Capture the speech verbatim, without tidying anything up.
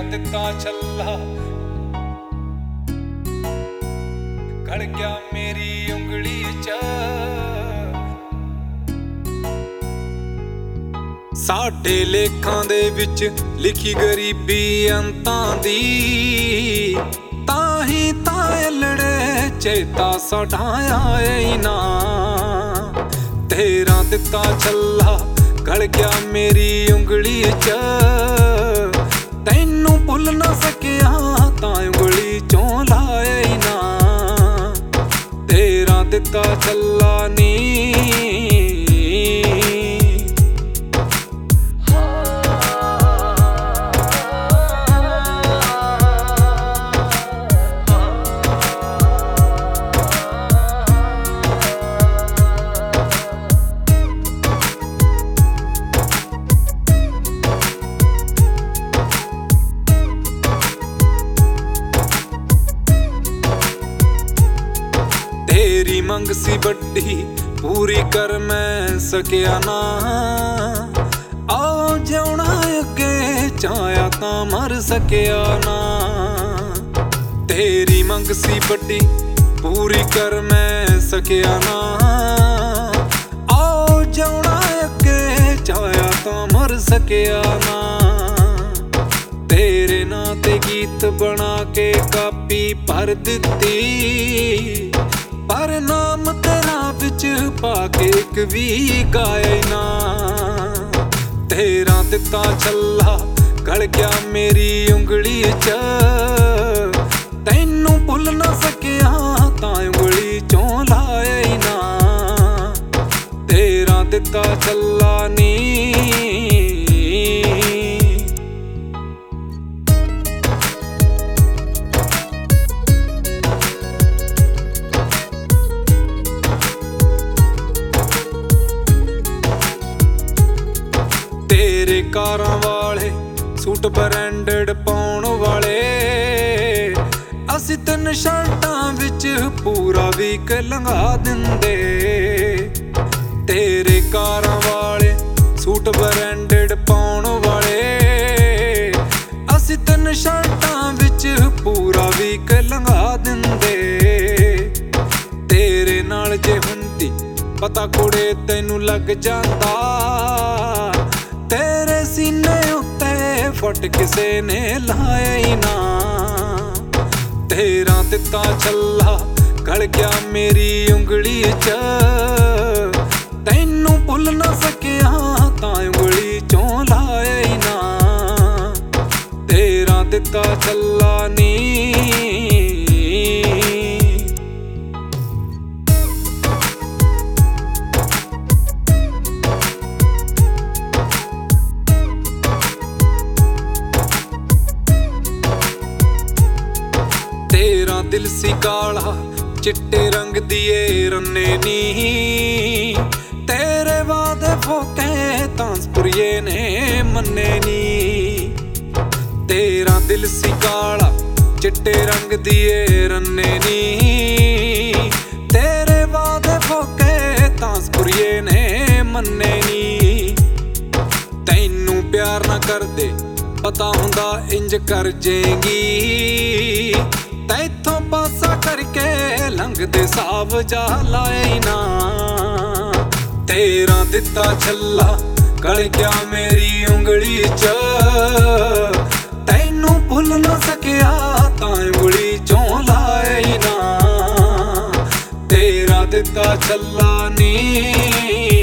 ਦਿੱਤਾ ਛੱਲਾ ਗੜ ਗਿਆ ਮੇਰੀ ਉਂਗਲੀ ਚ। ਸਾਡੇ ਲੇਖਾਂ ਦੇ ਵਿੱਚ ਲਿਖੀ ਗਰੀਬੀ ਅੰਤਾਂ ਦੀ, ਤਾਂ ਹੀ ਤਾਂ ਅਲੜੇ ਚੇਤਾ ਸਾਡਾ ਆਏ ਨਾ। ਤੇਰਾ ਦਿੱਤਾ ਛੱਲਾ ਗੜ ਗਿਆ ਮੇਰੀ ਉਂਗਲੀ ਚ, ਤੈਨੂੰ ਭੁੱਲ ਨਾ ਸਕਿਆ ਤਾਂ ਉਂਗਲੀ ਚੋਂ ਲਾਏ ਨਾ। ਤੇਰਾ ਦਿੱਤਾ ਛੱਲਾ ਨੀ ਤੇਰੀ ਮੰਗ ਸੀ ਵੱਡੀ ਪੂਰੀ ਕਰ ਮੈਂ ਸਕਿਆ ਨਾ। ਆ ਜਿਉਣਾ ਅੱਗੇ ਚਾਹਿਆ ਤਾਂ ਮਰ ਸਕਿਆ ਨਾ। ਤੇਰੀ ਮੰਗ ਸੀ ਵੱਡੀ ਪੂਰੀ ਕਰ ਮੈਂ ਸਕਿਆ ਨਾ। ਆ ਜਿਉਣਾ ਅੱਗੇ ਚਾਹਿਆ ਤਾਂ ਮਰ ਸਕਿਆ ਨਾ। ਤੇਰੇ ਨਾਂ ਤੇ ਗੀਤ ਬਣਾ ਕੇ ਕਾਪੀ ਭਰ ਦਿੱਤੀ, ਪਰ ਨਾਮ ਤੇਰਾ ਵਿੱਚ ਪਾ ਕੇ ਇੱਕ ਵੀ ਗਾਏ ਨਾ। ਤੇਰਾ ਦਿੱਤਾ ਛੱਲਾ ਗੜ ਗਿਆ ਮੇਰੀ ਉਂਗਲੀ ਚ, ਤੈਨੂੰ ਭੁੱਲ ਨਾ ਸਕਿਆ ਤਾਂ ਉਂਗਲੀ ਚੋਂ ਲਾਏ ਨਾ। ਤੇਰਾ ਦਿੱਤਾ ਛੱਲਾ ਨੀ ਤੇਰੇ ਕਾਰਾਂ ਵਾਲੇ ਸੂਟ ਬ੍ਰਾਂਡਡ ਪਾਉਣ ਵਾਲੇ, ਅਸੀਂ ਤਿੰਨ ਸ਼ਰਟਾਂ ਵਿੱਚ ਪੂਰਾ ਵੀਕ ਲੰਘਾ ਦਿੰਦੇ। ਤੇਰੇ ਕਾਰਾਂ ਵਾਲੇ ਸੂਟ ਬ੍ਰਾਂਡਡ ਪਾਉਣ ਵਾਲੇ, ਅਸੀਂ ਤਿੰਨ ਸ਼ਰਟਾਂ ਵਿੱਚ ਪੂਰਾ ਵੀਕ ਲੰਘਾ ਦਿੰਦੇ। ਤੇਰੇ ਨਾਲ ਜੇ ਹੁੰਦੀ ਪਤਾ ਕੁੜੇ ਤੈਨੂੰ ਲੱਗ ਜਾਂਦਾ, ਤੇਰੇ ਸੀਨੇ ਉੱਤੇ ਫੁੱਟ ਕਿਸੇ ਨੇ ਲਾਇਆ ਹੀ ਨਾ। ਤੇਰਾ ਦਿੱਤਾ ਛੱਲਾ ਗੜ ਗਿਆ ਮੇਰੀ ਉਂਗਲੀ ਚ, ਤੈਨੂੰ ਭੁੱਲ ਨਾ ਸਕਿਆ ਤਾਂ ਉਂਗਲੀ ਚੋਂ ਲਾਇਆ ਹੀ ਨਾ। ਤੇਰਾ ਦਿੱਤਾ ਛੱਲਾ ਨੀ। ਤੇਰਾ ਦਿੱਤਾ ਛੱਲਾ ਗੜ ਗਿਆ ਮੇਰੀ ਉਂਗਲੀ ਚ, ਤੈਨੂੰ ਭੁੱਲ ਨਾ ਸਕਿਆ ਤਾਂ ਉਂਗਲੀ ਚੋਂ ਲਾਏ ਨਾ। ਤੇਰਾ ਦਿੱਤਾ ਛੱਲਾ ਨੀ। ਤੇਰਾ ਦਿੱਤਾ ਛੱਲਾ ਗੜ ਗਿਆ ਮੇਰੀ ਉਂਗਲੀ ਚ, ਤੈਨੂੰ ਭੁੱਲ ਨਾ ਸਕਿਆ ਤਾਂ ਉਂਗਲੀ ਚੋਂ ਲਾਏ ਨਾ। ਤੇਰਾ ਦਿੱਤਾ ਛੱਲਾ ਨੀ। ਤੇਰਾ ਦਿਲ ਸੀ ਕਾਲਾ ਚਿੱਟੇ ਰੰਗ ਦੀ ਏ ਰੰਨੇ ਨੀ, ਤੇਰੇ ਵਾਦੇ ਫੋਕੇ ਤਾਂਸਪੁਰੀਏ ਨੇ ਮੰਨੇ ਨੀ। ਤੇਰਾ ਦਿਲ ਸੀ ਕਾਲਾ ਚਿੱਟੇ ਰੰਗ ਦੀ ਏ ਰੰਨੇ ਨੀ, ਤੇਰੇ ਵਾਦੇ ਫੋਕੇ ਤਾਂਸਪੁਰੀਏ ਨੇ ਮੰਨੇ ਨੀ। ਤੈਨੂੰ ਪਿਆਰ ਨਾ ਕਰਦੇ ਪਤਾ ਹੁੰਦਾ ਇੰਜ ਕਰ ਜੇਗੀ, ਤੈਥੋਂ ਪਾਸਾ ਕਰਕੇ ਲੰਘਦੇ ਸਾਬ ਜਾ ਲਾਏ ਨਾ। ਤੇਰਾ ਦਿੱਤਾ ਛੱਲਾ ਗੜ ਗਿਆ ਮੇਰੀ ਉਂਗਲੀ ਚ, ਤੈਨੂੰ ਭੁੱਲ ਨਾ ਸਕਿਆ ਤਾਂ ਉਂਗਲੀ ਚੋਂ ਲਾਏ ਨਾ। ਤੇਰਾ ਦਿੱਤਾ ਛੱਲਾ ਨੀ।